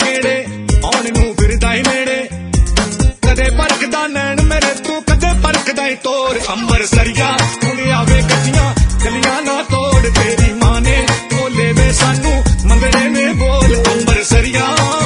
गेड़े आने नू फिरदा ही नेड़े कदे परखदा नैन मेरे तू कदे परखदा ही तोर अंबर सरिया हुणे आवे कच्चियां गलियां ना तोड़ तेरी मां ने बोले वे सानू मंगड़े ने बोल अंबर सरिया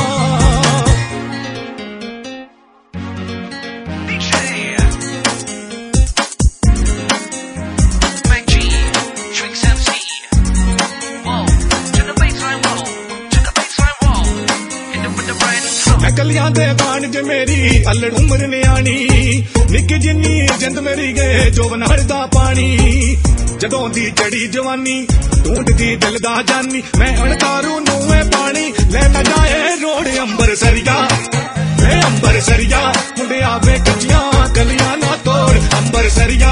कलियां दे बाण ज मेरी अल्लड़ उम्र न्याणी निक्की जिन्नी जिंद मेरी गए जोवन हड़दा पानी जदों दी चढ़ी जवानी ढूंढदी दिल दा जानी मैं अणकारू नू पानी लेना जाए रोड अंबर सरिया वे अंबर सरिया मुंडे आवे कच्चियां गलियां ना तोड़ अंबर सरिया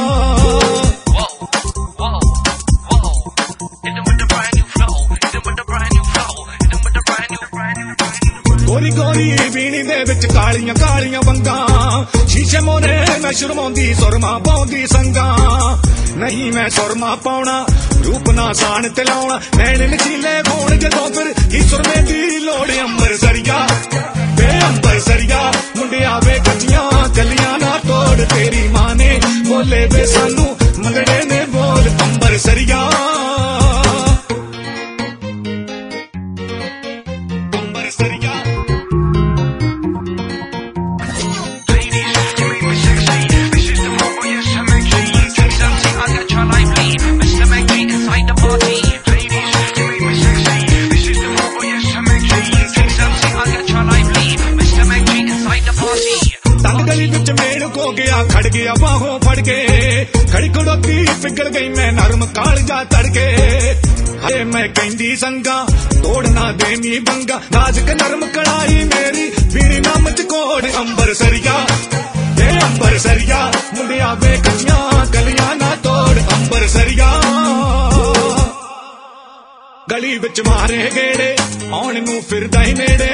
गोरी गोरी बीनी दे विच कालियां कालियां वंगा शीशे मोरे मैं शर्माउंदी सुरमा पाउंदी संगा नहीं मैं सुरमा पाउणा रूप ना सान ते लाउणा नैन नशीले होण जदों फिर की सुरमे दी लोड़ अंबर सरिया वे अंबर सरिया मुंडे आवे कच्चियां गलियां ना तोड़ तेरी मां ने बोले वे सानू मंगड़े ने बोल अंबर सरिया अंबर सरिया खड़ गया बाहों फड़ के खड़ी खड़ोती पिघल गई मैं नरम कालजा तड़के अरे मैं कहंदी संगा तोड़ना देनी बंगा नाजुक नरम कड़ाई मेरी बीड़ी नाम चकोड़ अंबर सरिया ये अंबर सरिया मुंडे आवे कच्चियां गलियां ना तोड़ अंबर सरिया गली विच मारे गेड़े आने नू फिरदा ही नेड़े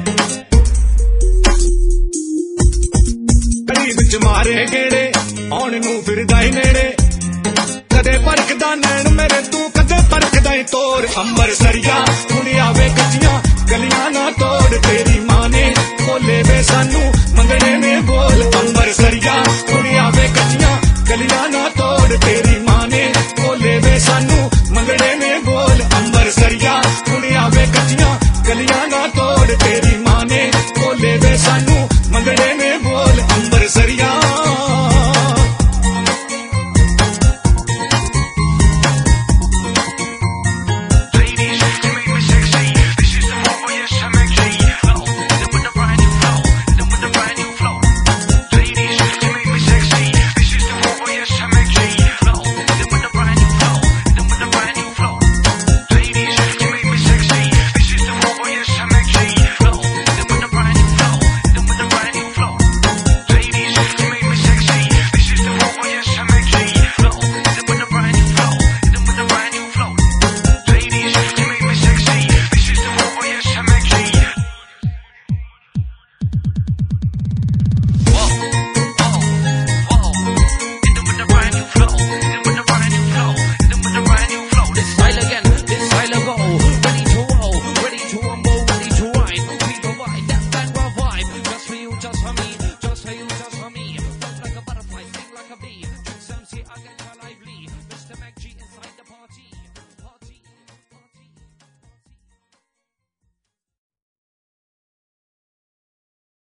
मारे गेड़े आने नू फिरदा ही नेड़े कदे परखदा नैन मेरे तू कदे परखदा ही तोर अंबर सरिया हुणे आवे कच्चियां गलियां ना तोड़ तेरी मां ने बोले वे सानू मंगड़े ने बोल अंबर सरिया हुणे आवे कच्चियां गलियां ना तोड़ तेरी मां ने बोले वे सानू मंगड़े ने बोल अंबर सरिया हुणे आवे कच्चियां गलियां ना तोड़ तेरी